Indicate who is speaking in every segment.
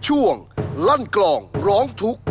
Speaker 1: ช่วงลั่นกลองร้องทุกข์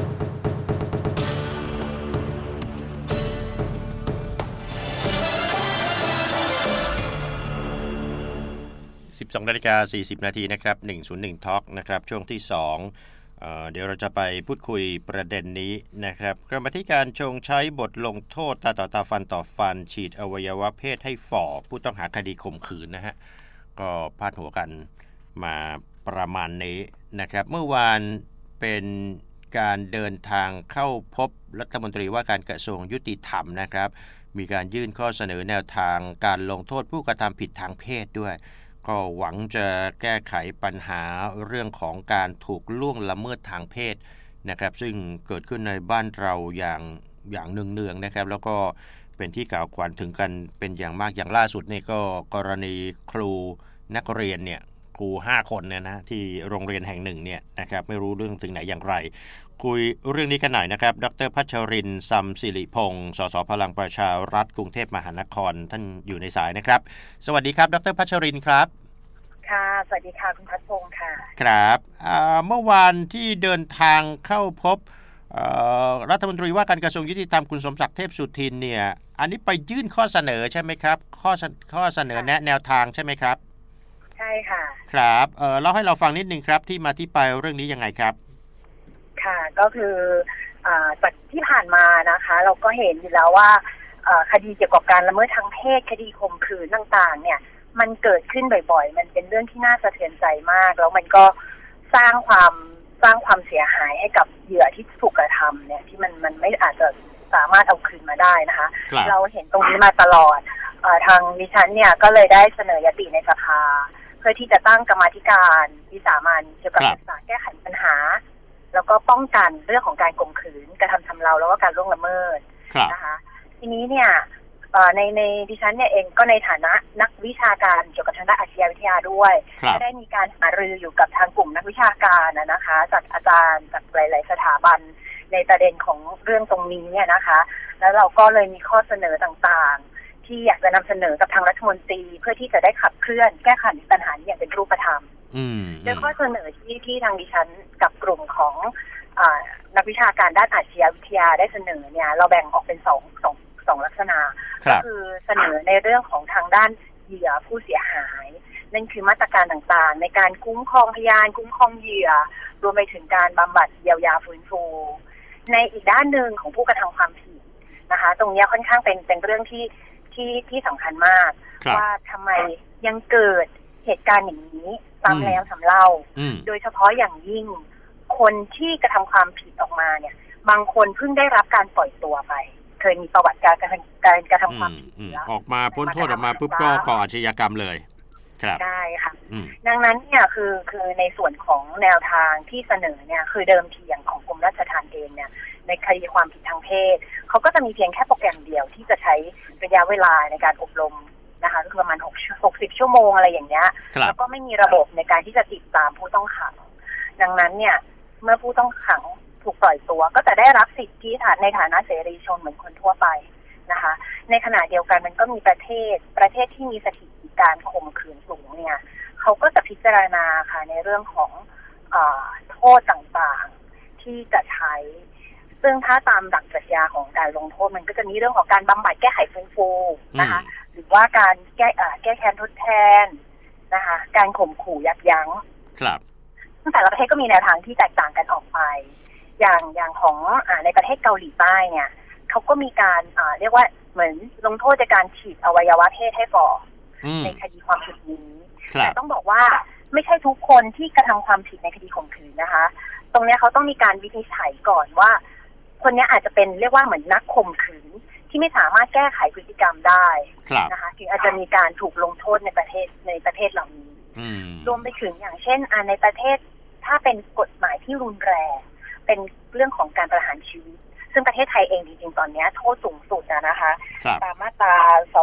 Speaker 2: 12:40 นาทีนะครับ101 Talk นะครับช่วงที่2เดี๋ยวเราจะไปพูดคุยประเด็นนี้นะครับกรรมาธิการชงใช้บทลงโทษตาต่อตาฟันต่อฟันฉีดอวัยวะเพศให้ฝ่อผู้ต้องหาคดีข่มขืนนะฮะก็พาดหัวกันมาประมาณนี้นะครับเมื่อวานเป็นการเดินทางเข้าพบรัฐมนตรีว่าการกระทรวงยุติธรรมนะครับมีการยื่นข้อเสนอแนวทางการลงโทษผู้กระทำผิดทางเพศด้วยก็หวังจะแก้ไขปัญหาเรื่องของการถูกล่วงละเมิดทางเพศนะครับซึ่งเกิดขึ้นในบ้านเราอย่างเนืองๆนะครับแล้วก็เป็นที่กล่าวขวัญถึงกันเป็นอย่างมากอย่างล่าสุดนี่ก็กรณีครูนักเรียนเนี่ยครู5คนเนี่ยนะที่โรงเรียนแห่งหนึ่งเนี่ยนะครับไม่รู้เรื่องถึงไหนอย่างไรคุยเรื่องนี้กันหน่อยนะครับดร.พัชรินทร์ ซำสิริพงศ์สสพลังประชารัฐกรุงเทพมหานครท่านอยู่ในสายนะครับสวัสดีครับดร.พัชรินทร์ครับ
Speaker 3: ค่ะสวัสดีค่ะคุณพัชพงศ์ค่ะ
Speaker 2: ครับเมื่อวานที่เดินทางเข้าพบรัฐมนตรีว่าการกระทรวงยุติธรรมคุณสมศักดิ์เทพสุทินเนี่ยอันนี้ไปยื่นข้อเสนอใช่ไหมครับข้อเสนอแนะแนวทางใช่ไหมครับ
Speaker 3: ใช่ค่ะ
Speaker 2: ครับเล่าให้เราฟังนิดนึงครับที่มาที่ไปเรื่องนี้ยังไงครับ
Speaker 3: ค่ะก็คือจากที่ผ่านมานะคะเราก็เห็นอยู่แล้วว่าคดีเกี่ยวกับการละเมิดทางเพศคดีข่มขืนต่างๆเนี่ยมันเกิดขึ้นบ่อยๆมันเป็นเรื่องที่น่าสะเทือนใจมากแล้วมันก็สร้างความเสียหายให้กับเหยื่อที่ถูกกระทำเนี่ยที่มันไม่อาจจะสามารถเอาคืนมาได้นะคะเราเห็นตรงนี้มาตลอดทางดิฉันเนี่ยก็เลยได้เสนอยติในสภาเพื่อที่จะตั้งกรรมาธิการวิสามัญเกี่ยวกับศึกษาแก้ไขปัญหาแล้วก็ป้องกันเรื่องของการข่มขืนกระทำชำเราแล้วก็การล่วงละเมิดนะคะทีนี้เนี่ยในดิฉันเนี่ยเองก็ในฐานะนักวิชาการเกี่ยวกับทางด้านอาชญาวิทยาด้วยก็ได้มีการหารืออยู่กับทางกลุ่มนักวิชาการนะคะจากอาจารย์จากหลายๆสถาบันในประเด็นของเรื่องตรงนี้เนี่ยนะคะแล้วเราก็เลยมีข้อเสนอต่างๆที่อยากจะนำเสนอกับทางรัฐมนตรีเพื่อที่จะได้ขับเคลื่อนแก้ไขปัญหานี้อย่างเป็นรูปธรรมโดยข้อเสนอที่ทางดิฉันกับกลุ่มของนักวิชาการด้านอาชญาวิทยาได้เสนอเนี่ยเราแบ่งออกเป็นสองลักษณะก็คือเสนอในเรื่องของทางด้านเหยื่อผู้เสียหายนั่นคือมาตรการต่างๆในการคุ้มครองพยานคุ้มครองเหยื่อรวมไปถึงการบำบัดเยียวยาฟื้นฟูในอีกด้านหนึ่งของผู้กระทำความผิดนะคะตรงนี้ค่อนข้างเป็นเรื่องที่สำคัญมากว่าทำไมยังเกิดเหตุการณ์อย่างนี้ซ้ำแล้วซ้ำเล่าโดยเฉพาะอย่างยิ่งคนที่กระทำความผิดออกมาเนี่ยบางคนเพิ่งได้รับการปล่อยตัวไปเคยมีประวัติการกระทำความผิด
Speaker 2: ออกมาพ้นโทษออกมาปุ๊บก็ก่ออาชญากรรมเลยครับ
Speaker 3: ได้ค่ะดังนั้นเนี่ยคือในส่วนของแนวทางที่เสนอเนี่ยคือเดิมทีอย่างของกรมราชทัณฑ์เองเนี่ยในคดีความผิดทางเพศเขาก็จะมีเพียงแค่โปรแกรมเดียวที่จะใช้ระยะเวลาในการอบรมนะคะคือประมาณ60 ชั่วโมงอะไรอย่างเงี้ยแล้วก็ไม่มีระบบในการที่จะติดตามผู้ต้องขังดังนั้นเนี่ยเมื่อผู้ต้องขังถูกปล่อยตัวก็จะได้รับสิทธิในฐานะเสรีชนเหมือนคนทั่วไปนะคะในขณะเดียวกันมันก็มีประเทศที่มีสถิติการข่มขืนสูงเนี่ยเขาก็จะพิจารณาค่ะในเรื่องของโทษต่างๆที่จะใช้ซึ่งถ้าตามหลักปรัชญาของการลงโทษมันก็จะมีเรื่องของการบำบัดแก้ไขฟื้นฟูนะคะหรือว่าการแก้แค้นทดแทนนะคะการข่มขู่ยับยั้ง
Speaker 2: ครับ
Speaker 3: แต่ละประเทศก็มีแนวทางที่แตกต่างกันออกไปอย่างของในประเทศเกาหลีใต้เนี่ยเขาก็มีการเรียกว่าเหมือนลงโทษในการฉีดอวัยวะเพศให้ฝ่อในคดีความผิดนี้แต่ต้องบอกว่าไม่ใช่ทุกคนที่กระทำความผิดในคดีข่มขืนนะคะตรงนี้เขาต้องมีการวินิจฉัยก่อนว่าคนนี้อาจจะเป็นเรียกว่าเหมือนนักข่มขืนที่ไม่สามารถแก้ไขพฤติกรรมได้นะคะถึงอาจจะมีการถูกลงโทษในประเทศเหล่านี้รวมไปถึงอย่างเช่นในประเทศถ้าเป็นกฎหมายที่รุนแรงเป็นเรื่องของการประหารชีวิตซึ่งประเทศไทยเองจริงๆตอนนี้โทษสูงสุดนะคะตามมาตรา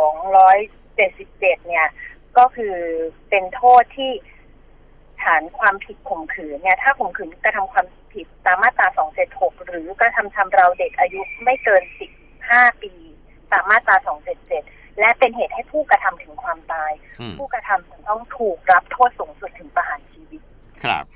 Speaker 3: 277เนี่ยก็คือเป็นโทษที่ฐานความผิดข่มขืนเนี่ยถ้าข่มขืนกระทำความผิดตามมาตรา276หรือกระทำชำเราเด็กอายุไม่เกิน15 ปีตามมาตรา277และเป็นเหตุให้ผู้กระทำถึงความตายผู้กระทำต้องถูกรับโทษสูงสุดถึงประหารชีวิต
Speaker 2: ครับ
Speaker 3: ของ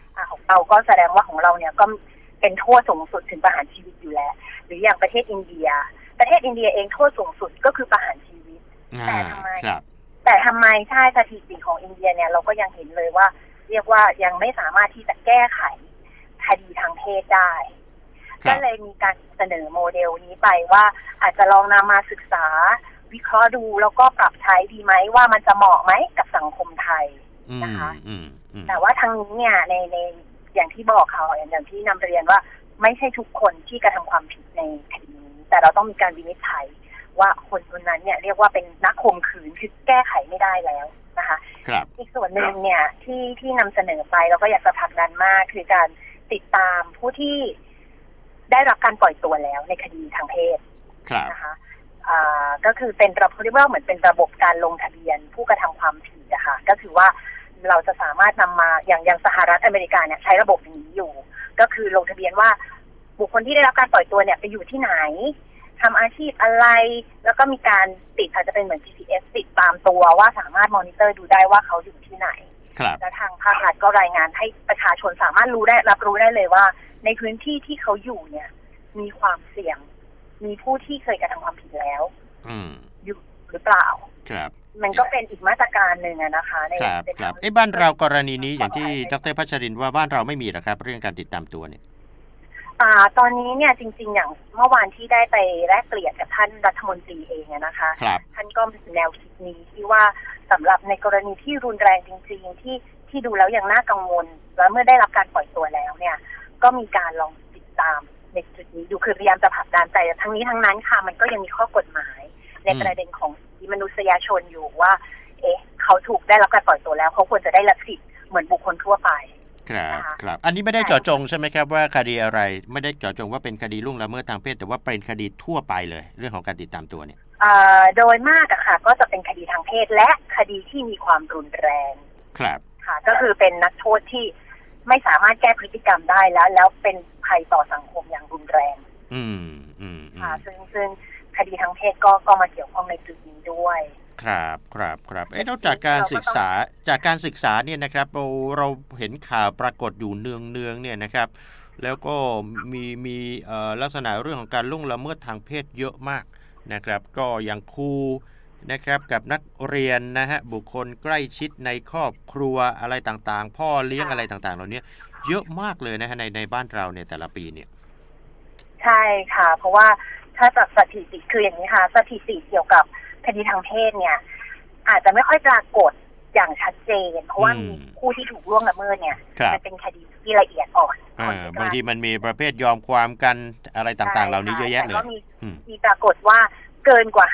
Speaker 3: เราก็แสดงว่าของเราเนี่ยก็เป็นโทษสูงสุดถึงประหารชีวิตอยู่แล้วหรืออย่างประเทศอินเดียเองโทษสูงสุดก็คือประหารชีวิตแต่ทำไมใช่สถิติของอินเดียเนี่ยเราก็ยังเห็นเลยว่าเรียกว่ายังไม่สามารถที่จะแก้ไขคดีทางเพศได้ก็เลยมีการเสนอโมเดลนี้ไปว่าอาจจะลองนำมาศึกษาวิเคราะห์ดูแล้วก็ปรับใช้ดีไหมว่ามันจะเหมาะไหมกับสังคมไทยนะคะแต่ว่าทางนี้เนี่ยในอย่างที่บอกเขาอย่างที่นำเรียนว่าไม่ใช่ทุกคนที่กระทำความผิดในคดีนี้แต่เราต้องมีการวินิจฉัยว่าคนคนนั้นเนี่ยเรียกว่าเป็นนักข่มขืนคือแก้ไขไม่ได้แล้วนะคะอีกส่วนหนึ่งเนี่ยที่นำเสนอไปเราก็อยากจะผลักดันมากคือการติดตามผู้ที่ได้รับการปล่อยตัวแล้วในคดีทางเพศนะคะก็คือเป็นระบบเรียกว่าเหมือนเป็นระบบการลงทะเบียนผู้กระทำความผิดนะคะก็คือว่าเราจะสามารถนำมาอย่างสหรัฐอเมริกาเนี่ยใช้ระบบนี้อยู่ก็คือลงทะเบียนว่าบุคคลที่ได้รับการปล่อยตัวเนี่ยไปอยู่ที่ไหนทำอาชีพอะไรแล้วก็มีการติดอาจจะเป็นเหมือน GPS ติดตามตัวว่าสามารถมอนิเตอร์ดูได้ว่าเขาอยู่ที่ไหนและทางภาครัฐก็รายงานให้ประชาชนสามารถรับรู้ได้เลยว่าในพื้นที่ที่เขาอยู่เนี่ยมีความเสี่ยงมีผู้ที่เคยกระทำความผิดแล้วอยู่หรือเปล่า
Speaker 2: ครับ
Speaker 3: มันก็เป็นอีกมาตรการหนึ่งนะคะใน
Speaker 2: ครับบ้านเรากรณีนี้อย่างที่ดร.พัชรินทร์ว่าบ้านเราไม่มีหรอครับเรื่องการติดตามตัวเนี่ย
Speaker 3: ตอนนี้เนี่ยจริงๆอย่างเมื่อวานที่ได้ไปแลกเปลี่ยนกับท่านรัฐมนตรีเองนะคะท่านก็มีแนวคิดนี้ที่ว่าสำหรับในกรณีที่รุนแรงจริงๆที่ดูแล้วยังน่ากังวลแล้วเมื่อได้รับการปล่อยตัวแล้วเนี่ยก็มีการลองติดตามในจุดนี้ดูคือพยายามจะผลักดันแต่ทั้งนี้ทั้งนั้นค่ะมันก็ยังมีข้อกฎหมายในประเด็นของมนุษยชนอยู่ว่าเขาถูกได้รับการปล่อยตัวแล้วเขาควรจะได้รับสิทธิ์เหมือนบุคคลทั่วไป
Speaker 2: ครับอันนี้ไม่ได้เจาะจงใช่ไหมครับว่าคดีอะไรไม่ได้เจาะจงว่าเป็นคดีล่วงละเมิดทางเพศแต่ว่าเป็นคดีทั่วไปเลยเรื่องของการติดตามตัวเนี่ย
Speaker 3: โดยมากอะค่ะก็จะเป็นคดีทางเพศและคดีที่มีความรุนแรง
Speaker 2: ครับ
Speaker 3: ค่ะก็คือเป็นนักโทษที่ไม่สามารถแก้พฤติกรรมได้แล้วเป็นภัยต่อสังคมอย่างรุนแรงค่ะซึ่งคดีทางเพศก็มาเกี่ยวข้องในจุดนี้ด้วย
Speaker 2: ครับนอกจากการศึกษาเนี่ยนะครับเราเห็นข่าวปรากฏอยู่เนืองเนี่ยนะครับแล้วก็มีลักษณะเรื่องของการล่วงละเมิดทางเพศเยอะมากนะครับก็อย่างครูนะครับกับนักเรียนนะฮะบุคคลใกล้ชิดในครอบครัวอะไรต่างๆพ่อเลี้ยงอะไรต่างๆเหล่านี้เยอะมากเลยนะฮะในบ้านเราเนี่ยแต่ละปีเนี่ย
Speaker 3: ใช่ค่ะเพราะว่าถ้าจากสถิติคืออย่างนี้ค่ะสถิติเกี่ยวกับคดีทางเพศเนี่ยอาจจะไม่ค่อยปรากฏอย่างชัดเจนเพราะว่ามีผู้ที่ถูกล่วงละเมิดเนี่ยมันเป็นคดีที่ละเอียดอ่อน
Speaker 2: บางทีมันมีประเภทยอมความกันอะไรต่างๆเหล่านี้เยอะแยะเลย
Speaker 3: แต่ก็มีปรากฏว่าเกินกว่า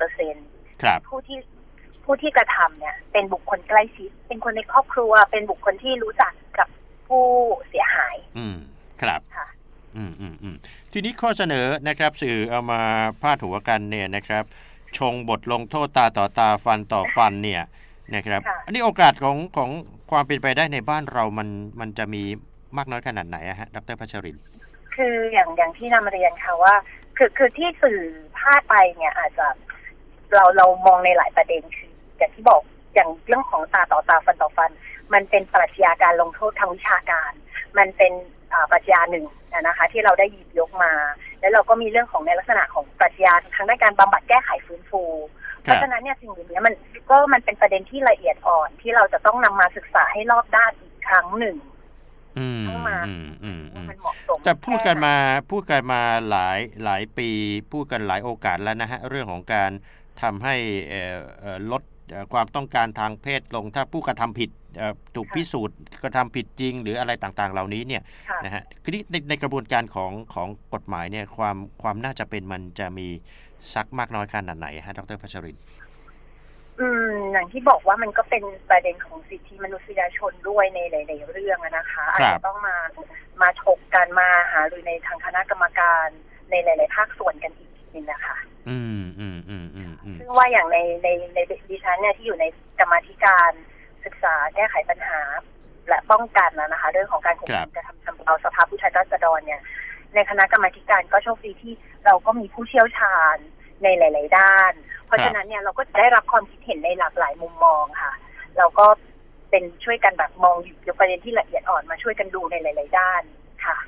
Speaker 3: 50% ผู้ที่กระทำเนี่ยเป็นบุคคลใกล้ชิดเป็นคนในครอบครัวเป็นบุคคลที่รู้จักกับผู้เสียหาย
Speaker 2: ครับทีนี้ข้อเสนอนะครับสื่อเอามาพาดหัวกันเนี่ยนะครับชงบทลงโทษตาต่อตาฟันต่อฟันเนี่ยนะครับอันนี้โอกาสของความเป็นไปได้ในบ้านเรามันจะมีมากน้อยขนาดไหนฮะดร.พัชรินทร์
Speaker 3: คืออย่างที่นำเรียนค่ะว่าคือที่สื่อพาดไปเนี่ยอาจจะเรามองในหลายประเด็นคืออย่างที่บอกอย่างเรื่องของตาต่อตาฟันต่อฟันมันเป็นปรัชญาการลงโทษทางวิชาการมันเป็นปรัชญาหนึ่งนะคะที่เราได้หยิบยกมาแล้วเราก็มีเรื่องของในลักษณะของปรัชญาทางด้านการบำบัดแก้ไขฟื้นฟูเพราะฉะนั้นเนี่ยสิ่งเหล่านี้มันเป็นประเด็นที่ละเอียดอ่อนที่เราจะต้องนำมาศึกษาให้รอบด้านอีกครั้งหนึ่ง
Speaker 2: มันเหมาะสมแต่พูดกันมาหลายปีพูดกันหลายโอกาสแล้วนะฮะเรื่องของการทำให้ลดความต้องการทางเพศลงถ้าผู้กระทำผิดถูกพิสูจน์กระทำผิดจริงหรืออะไรต่างๆเหล่านี้เนี่ยนะฮะคือในกระบวนการของกฎหมายเนี่ยความน่าจะเป็นมันจะมีสักมากน้อยขนาดไหนฮะดร.พัชรินทร์
Speaker 3: อย่างที่บอกว่ามันก็เป็นประเด็นของสิทธิมนุษยชนด้วยในหลายๆเรื่องนะคะอาจจะต้องมาถกกันมาหารือในทางคณะกรรมการในหลายๆภาคส่วนกันอีกทีนึงนะคะซึ่งว่าอย่างในดิฉันเนี่ยที่อยู่ในกรรมาธิการศึกษาแก้ไขปัญหาและป้องกันนะคะเรื่องของการข่มขืนกระทำชำเราสภาผู้แทนราษฎรเนี่ยในคณะกรรมาธิการก็โชคดีที่เราก็มีผู้เชี่ยวชาญในหลายๆด้านเพราะฉะนั้นเนี่ยเราก็จะได้รับความคิดเห็นในหลากหลายมุมมองค่ะเราก็เป็นช่วยกันแบบมองหยิบยกประเด็นที่ละเอียดอ่อนมาช่วยกันดูในหลายๆด้านค่ะ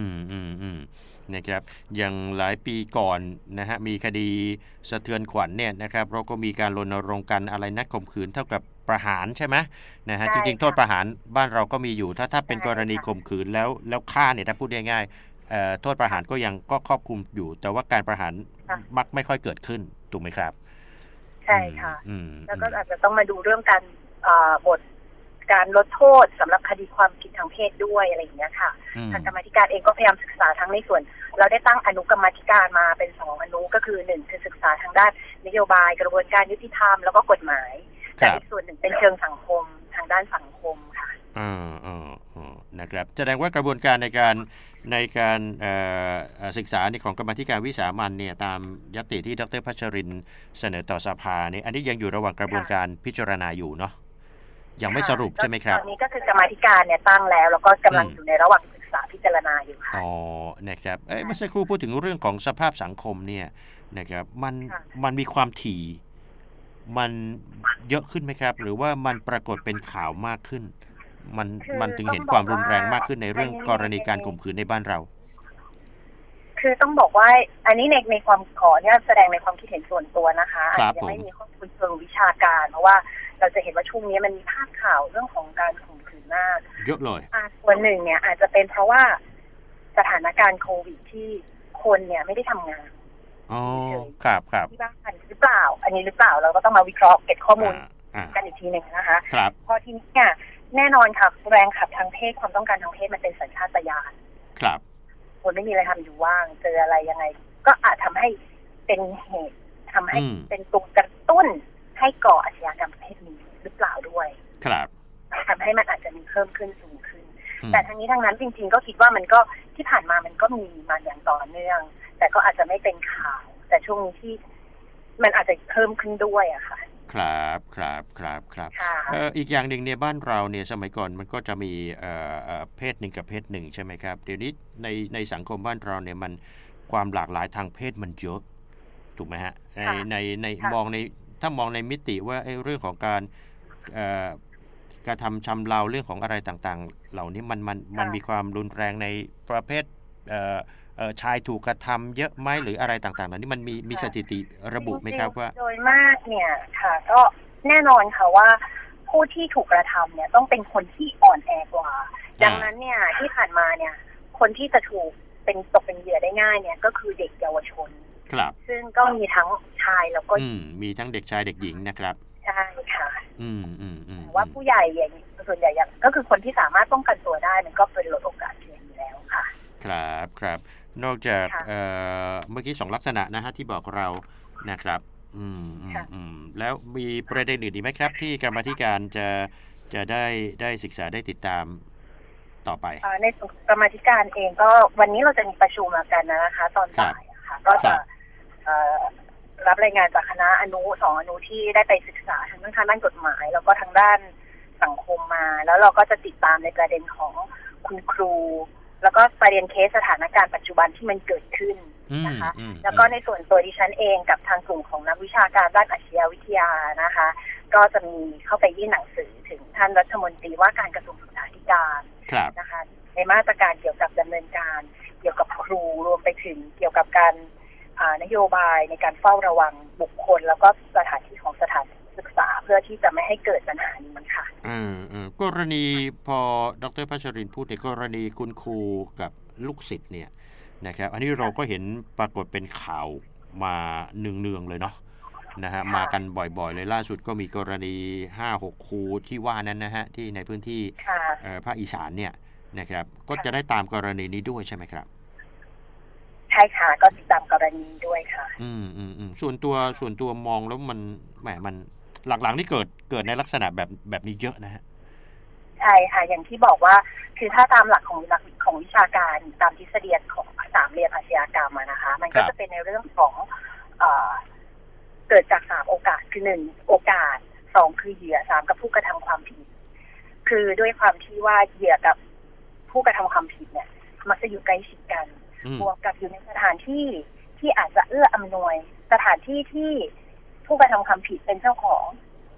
Speaker 2: นะครับอย่างหลายปีก่อนนะฮะมีคดีสะเทือนขวัญเนี่ยนะครับเราก็มีการรณรงค์กันอะไรนะข่มขืนเท่ากับประหารใช่ไหมนะฮะจริงๆโทษประหารบ้านเราก็มีอยู่ถ้าเป็นกรณีข่มขืนแล้วฆ่าเนี่ยถ้าพูดง่ายๆโทษประหารก็ยังก็ครอบคลุมอยู่แต่ว่าการประหารมักไม่ค่อยเกิดขึ้นถูกไหมครับ
Speaker 3: ใช่ค่ะแล้วก็อาจจะต้องมาดูเรื่องการบทการลดโทษสำหรับคดีความผิดทางเพศด้วยอะไรอย่างเงี้ยค่ะทางกรรมาธิการเองก็พยายามศึกษาทั้งในส่วนเราได้ตั้งอนุกรรมาธิการมาเป็น2อนุก็คือ1คือศึกษาทางด้านนโยบายกระบวนการยุติธรรมแล้วก็กฎหมายแต่อีกส่วนหนึ่งเป็นเชิงสังคมทางด้านสังคมค่ะ
Speaker 2: นะครับแสดงว่ากระบวนการในการศึกษาในของกรรมาธิการวิสามัญเนี่ยตามญัตติที่ดร.พัชรินทร์เสนอต่อสภาเนี่ยอันนี้ยังอยู่ระหว่างกระบวนการพิจารณาอยู่เนาะยังไม่สรุปใช่ไหมครับ
Speaker 3: ตอนนี้ก็คือกรรมาธิการเนี่ยตั้งแล้วก็กำลังอยู่ในระหว่างศึกษาพิจารณาอยู่ค่ะ
Speaker 2: นะครับเมื่อสักครู่พูดถึงเรื่องของสภาพสังคมเนี่ยนะครับมันมีความถี่มันเยอะขึ้นไหมครับหรือว่ามันปรากฏเป็นข่าวมากขึ้นมันถึงเห็นความรุนแรงมากขึ้นในเรื่องกรณีการข่มขืนในบ้านเรา
Speaker 3: คือต้องบอกว่าอันนี้ในความขอเนี่ยแสดงในความคิดเห็นส่วนตัวนะคะอาจจะยังไม่มีข้อมูลเชิงวิชาการเพราะว่าเราจะเห็นว่าช่วงนี้มันมีภาพข่าวเรื่องของการข่มขืนมาก
Speaker 2: เยอะเลย
Speaker 3: ส่วนหนึ่งเนี่ยอาจจะเป็นเพราะว่าสถานการณ์โควิดที่คนเนี่ยไม่ได้ทำงาน
Speaker 2: ครับ
Speaker 3: ที่บ้านหรือเปล่าอันนี้หรือเปล่าเราก็ต้องมาวิเคราะห์เก็บข้อมูลกันอีกทีหนึ่งนะคะพอทีนี้เนี่ยแน่นอนค่ะแรงขับทางเพศความต้องการทางเพศมันเป็นสัญชาตญาณ
Speaker 2: ครับ
Speaker 3: คนไม่มีอะไรทำอยู่ว่างเจออะไรยังไงก็อาจทำให้เป็นเหตุทำให้เป็นตัวกระตุ้นให้ก่ออาชญากรรมประเภทนี้หรือเปล่าด้วย
Speaker 2: ครับ
Speaker 3: ทำให้มันอาจจะมีเพิ่มขึ้นสูงขึ้นแต่ทั้งนี้ทั้งนั้นจริงๆก็คิดว่ามันก็ที่ผ่านมามันก็มีมาอย่างต่อเนื่องแต่ก็อาจจะไม่เป็นข่าวแต่ช่วงนี้ที่มันอาจจะเพิ่มขึ้นด้วยอะค่ะ
Speaker 2: ครับอีกอย่างหนึ่งเนี่ยบ้านเราเนี่ยสมัยก่อนมันก็จะมีเพศหนึ่งกับเพศหนึ่งใช่ไหมครับเดี๋ยวนี้ในสังคมบ้านเราเนี่ยมันความหลากหลายทางเพศมันเยอะถูกไหมฮะในถ้ามองในมิติว่าเรื่องของการกระทำชำเราเรื่องของอะไรต่างๆเหล่านี้มันมีความรุนแรงในประเภทชายถูกกระทำเยอะไหมหรืออะไรต่างๆเหล่านี้มันมีสถิติระบุไหมครับว่า
Speaker 3: โดยมากเนี่ยค่ะก็แน่นอนค่ะว่าผู้ที่ถูกกระทำเนี่ยต้องเป็นคนที่อ่อนแอกว่าดังนั้นเนี่ยที่ผ่านมาเนี่ยคนที่จะถูกตกเป็นเหยื่อได้ง่ายเนี่ยก็คือเด็กเยาวชน
Speaker 2: ครับ
Speaker 3: ซึ่งก็มีทั้งชายแล้วก็
Speaker 2: มีทั้งเด็กชายเด็กหญิงนะครับ
Speaker 3: ใช่ค่ะว่าผู้ใหญ่อย่างส่วนใหญ่ก็คือคนที่สามารถป้องกันตัวได้มันก็เป็นลดโอกาสเสี่ยงอยู่แล้วค่ะ
Speaker 2: ครับนอกจากเมื่อกี้2ลักษณะนะฮะที่บอกเรานะครับแล้วมีประเด็นอื่นอีกไหมครับที่กรรมาธิการจะได้ศึกษาได้ติดตามต่อไป
Speaker 3: ในกรรมาธิการเองก็วันนี้เราจะมีประชุมกันนะคะตอนบ่ายค่ะก็จะรับรายงานจากคณะ2อนุที่ได้ไปศึกษาทั้งทางด้านกฎหมายแล้วก็ทางด้านสังคมมาแล้วเราก็จะติดตามในประเด็นของคุณครูแล้วก็ประเด็นเคสสถานการณ์ปัจจุบันที่มันเกิดขึ้นนะคะแล้วก็ในส่วนตัวดิฉันเองกับทางกลุ่มของนักวิชาการด้านอาชญาวิทยานะคะก็จะมีเข้าไปยื่นหนังสือถึงท่านรัฐมนตรีว่าการกระทรวงศึกษาธิการนะคะในมาตรการเกี่ยวกับดำเนินการเกี่ยวกับครูรวมไปถึงเกี่ยวกับการนโยบายในการเฝ้าระวังบุคคลแล้วก็สถานที่ของสถานศึกษาเพื่อที่จะไม่ให้เกิดปัญหานี้มันค่ะ
Speaker 2: กรณีพอดร.พัชรินทร์พูดในกรณีคุณครูกับลูกศิษย์เนี่ยนะครับอันนี้เราก็เห็นปรากฏเป็นข่าวมาเนืองๆเลยเนาะนะฮะมากันบ่อยๆเลยล่าสุดก็มีกรณี 5-6 ครูที่ว่านั้นนะฮะที่ในพื้นที่ภาคอีสานเนี่ยนะครับก็จะได้ตามกรณีนี้ด้วยใช่ไหมครับ
Speaker 3: ใช่ค่ะก็ติดตามกรณีด้วยค่ะ
Speaker 2: ส่วนตัวมองแล้วมันหลังๆนี่เกิดในลักษณะแบบนี้เยอะนะฮะ
Speaker 3: ใช่ค่ะอย่างที่บอกว่าคือถ้าตามหลักของวิชาการตามทฤษฎีของ3เหลี่ยมอาชญากรรมนะคะมันก็จะเป็นในเรื่องของเกิดจาก3โอกาสคือ1โอกาส2คือเหยื่อ3กับผู้กระทำความผิดคือด้วยความที่ว่าเหยื่อกับผู้กระทำความผิดเนี่ยมักจะอยู่ใกล้ชิดกันบวกกับอยู่ในสถานที่ที่อาจจะเอื้ออำนวยสถานที่ที่ผู้กระทำความผิดเป็นเจ้าของ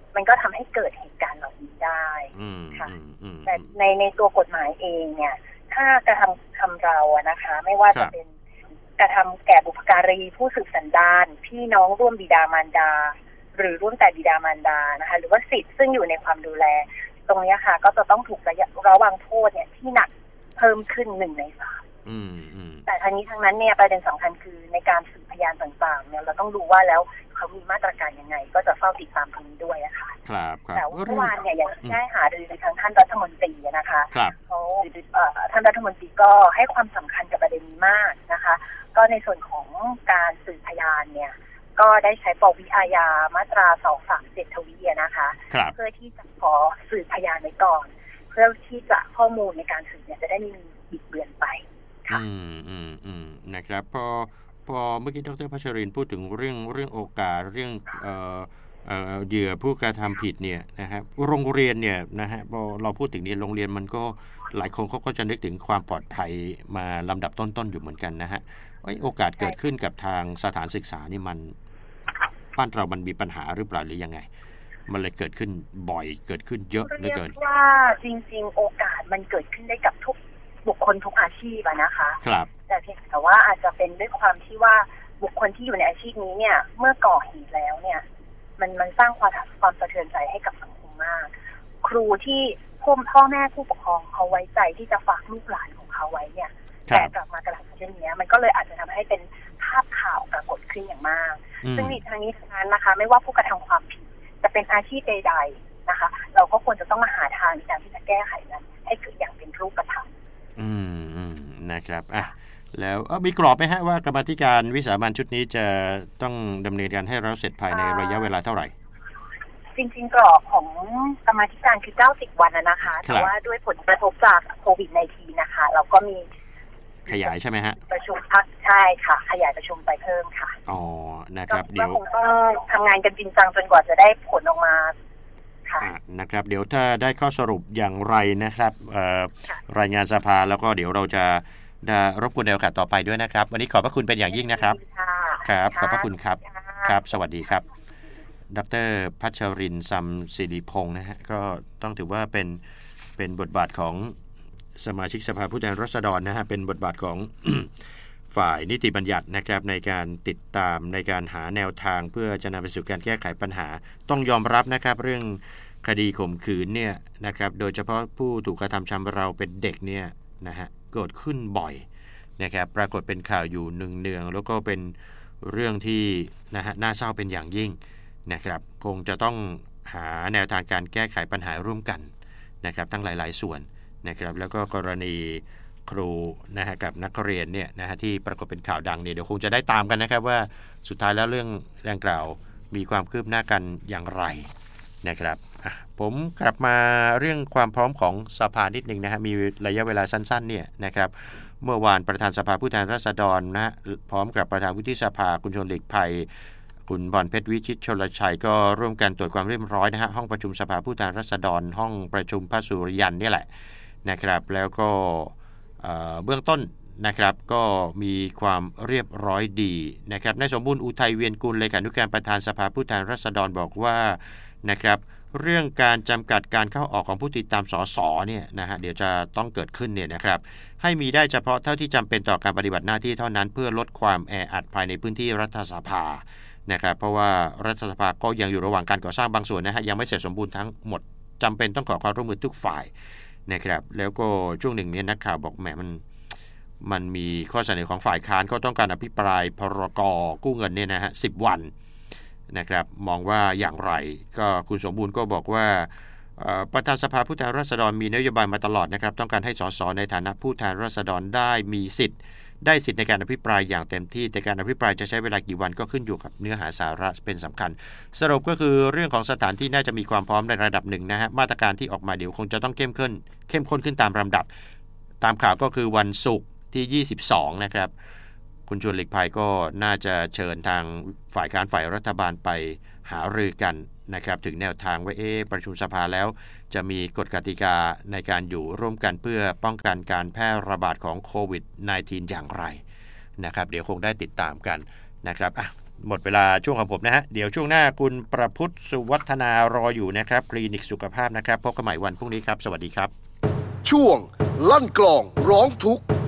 Speaker 3: มันก็ทำให้เกิดเหตุการณ์เหล่านี้ได้ค่ะแต่ในตัวกฎหมายเองเนี่ยถ้ากระทำเราอะนะคะไม่ว่าจะเป็นกระทำแก่บุพการีผู้สืบสันดานพี่น้องร่วมบิดามารดาหรือร่วมแต่บิดามารดานะคะหรือว่าสิทธิ์ซึ่งอยู่ในความดูแลตรงนี้ค่ะก็จะต้องถูกระวังโทษเนี่ยที่หนักเพิ่มขึ้น1 ใน 3แต่ทั้งนี้ทั้งนั้นเนี่ยประเด็นสำคัญคือในการสืบพยานต่างๆเนี่ยเราต้องดูว่าแล้วเขามีมาตรการยังไงก็จะเฝ้าติดตามตรงนี้ด้วยนะคะ
Speaker 2: ครับ
Speaker 3: แต่เมื่อวานเนี่ยอย่างได้หารือทางท่านรัฐมนตรีนะคะเขาท่านรัฐมนตรีก็ให้ความสำคัญกับประเด็นนี้มากนะคะก็ในส่วนของการสืบพยานเนี่ยก็ได้ใช้ปวิอาญามาตรา237 ทวีนะคะเพื่อที่จะขอสืบพยานไว้ก่อนเพื่อที่จะข้อมูลในการสืบเนี่ยจะได้มีบิดเบือนไปค่ะ
Speaker 2: นะครับพอเมื่อกี้ดร.พัชรินทร์พูดถึงเรื่องโอกาสเรื่องเหยื่อผู้กระทำผิดเนี่ยนะครับโรงเรียนเนี่ยนะฮะพอเราพูดถึงเนี่ยโรงเรียนมันก็หลายคนเขาก็จะนึกถึงความปลอดภัยมาลำดับต้นๆอยู่เหมือนกันนะฮะโอกาสเกิดขึ้นกับทางสถานศึกษานี่มันบ้านเรามันมีปัญหาหรือเปล่าหรือยังไงมันเลยเกิดขึ้นบ่อยเกิดขึ้นเยอะเหลือเกิน
Speaker 3: ว่าจริงๆโอกาสมันเกิดขึ้นได้กับทุกบุคคลทุกอาชีพนะคะ
Speaker 2: ครับ
Speaker 3: แต่เพียงแต่ว่าอาจจะเป็นด้วยความที่ว่าบุคคลที่อยู่ในอาชีพนี้เนี่ยเมื่อก่อเหตุแล้วเนี่ยมันสร้างความสะเทือนใจให้กับสังคมมากครูที่พ่อแม่ผู้ปกครองเขาไว้ใจที่จะฝากลูกหลานของเขาไว้เนี่ยแต่กลับมากระทำเช่นนี้มันก็เลยอาจจะทำให้เป็นภาพข่าวปรากฏขึ้นอย่างมากซึ่งในทางนี้ทางนั้นนะคะไม่ว่าผู้กระทำความผิดจะเป็นอาชีพใดๆนะคะเราก็ควรจะต้องมาหาทางในการที่จะแก้ไขนั้นให้เกิดอย่างเป็นรูปธรรม
Speaker 2: นะครับแล้วมีกรอบไหมฮะว่ากรรมาธิการวิสามัญชุดนี้จะต้องดำเนินการให้เราเสร็จภายในระยะเวลาเท่าไหร่
Speaker 3: จริงๆกรอบของกรรมาธิการคือ90 วันนะคะแต่ว่าด้วยผลกระทบจากโควิด-19 นะคะเราก็มี
Speaker 2: ขยายใช่ไหมฮะ
Speaker 3: ประชุมพักใช่ค่ะขยายประชุมไปเพิ่มค่ะ
Speaker 2: นะครับเดี๋ยว
Speaker 3: คงต้องทำงานกันจริงจังจนกว่าจะได้ผลออกมาค่ะ
Speaker 2: นะครับเดี๋ยวถ้าได้ข้อสรุปอย่างไรนะครับรายงานสภาแล้วก็เดี๋ยวเราจะรบกวนในโอกาสต่อไปด้วยนะครับวันนี้ขอบพระคุณเป็นอย่างยิ่งนะครับครับขอบพระคุณครับครับสวัสดีครับดร.พัชรินทร์ ซำศิริพงษ์นะฮะก็ต้องถือว่าเป็นบทบาทของสมาชิกสภาผู้แทนราษฎรนะฮะเป็นบทบาทของ ฝ่ายนิติบัญญัตินะครับในการติดตามในการหาแนวทางเพื่อจะนำไปสู่การแก้ไขปัญหาต้องยอมรับนะครับเรื่องคดีข่มขืนเนี่ยนะครับโดยเฉพาะผู้ถูกกระทำชำเราเป็นเด็กเนี่ยนะฮะเกิดขึ้นบ่อยนะครับปรากฏเป็นข่าวอยู่เนืองๆแล้วก็เป็นเรื่องที่นะฮะน่าเศร้าเป็นอย่างยิ่งนะครับคงจะต้องหาแนวทางการแก้ไขปัญหาร่วมกันนะครับทั้งหลายๆส่วนนะครับแล้วก็กรณีครูนะฮะกับนักเรียนเนี่ยนะฮะที่ปรากฏเป็นข่าวดังเนี่ยเดี๋ยวคงจะได้ตามกันนะครับว่าสุดท้ายแล้วเรื่องดังกล่าวมีความคืบหน้ากันอย่างไรนะครับผมกลับมาเรื่องความพร้อมของสภานิดนึงนะฮะมีระยะเวลาสั้นๆเนี่ยนะครับเมื่อวานประธานสภาผู้แทนราษฎรนะพร้อมกับประธานวุฒิสภาคุณชวนหลีกภัยคุณพรเพชรวิชิตชลชัยก็ร่วมกันตรวจความเรียบร้อยนะฮะห้องประชุมสภาผู้แทนราษฎรห้องประชุมพระสุริยันนี่แหละนะครับแล้วก็เบื้องต้นนะครับก็มีความเรียบร้อยดีนะครับนายสมบูรณ์อุทัยเวียนกุลเลขานุการประธานสภาผู้แทนราษฎรบอกว่านะครับเรื่องการจำกัดการเข้าออกของผู้ติดตามสสเนี่ยนะฮะเดี๋ยวจะต้องเกิดขึ้นเนี่ยนะครับให้มีได้เฉพาะเท่าที่จำเป็นต่อการปฏิบัติหน้าที่เท่านั้นเพื่อลดความแออัดภายในพื้นที่รัฐสภานะครับเพราะว่ารัฐสภาก็ยังอยู่ระหว่างการก่อสร้างบางส่วนนะฮะยังไม่เสร็จสมบูรณ์ทั้งหมดจำเป็นต้องขอความร่วมมือทุกฝ่ายนะครับแล้วก็ช่วงหนึ่งเนี่ยนักข่าวบอกแหมมันมีข้อเสนอของฝ่ายค้านก็ต้องการอภิปรายพรก.กู้เงินเนี่ยนะฮะ10 วันนะครับมองว่าอย่างไรก็คุณสมบูรณ์ก็บอกว่าประธานสภาผู้แทนราษฎรมีนโยบายมาตลอดนะครับต้องการให้สสในฐานะผู้แทนราษฎรได้มีสิทธิ์ในการอภิปรายอย่างเต็มที่แต่การอภิปรายจะใช้เวลากี่วันก็ขึ้นอยู่กับเนื้อหาสาระเป็นสำคัญสรุปก็คือเรื่องของสถานที่น่าจะมีความพร้อมในระดับหนึ่งนะฮะมาตรการที่ออกมาเดี๋ยวคงจะต้องเข้มข้นขึ้นตามลำดับตามข่าวก็คือวันศุกร์ที่22นะครับคุณชวนหลีกภัยก็น่าจะเชิญทางฝ่ายค้านฝ่ายรัฐบาลไปหารือกันนะครับถึงแนวทางว่าประชุมสภาแล้วจะมีกฎกติกาในการอยู่ร่วมกันเพื่อป้องกันการแพร่ระบาดของโควิด -19 อย่างไรนะครับเดี๋ยวคงได้ติดตามกันนะครับหมดเวลาช่วงของผมนะฮะเดี๋ยวช่วงหน้าคุณประพุทธสุวัฒนารออยู่นะครับคลินิกสุขภาพนะครับพบกันใหม่วันพรุ่งนี้ครับสวัสดีครับ
Speaker 1: ช่วงลั่นกลองร้องทุกข์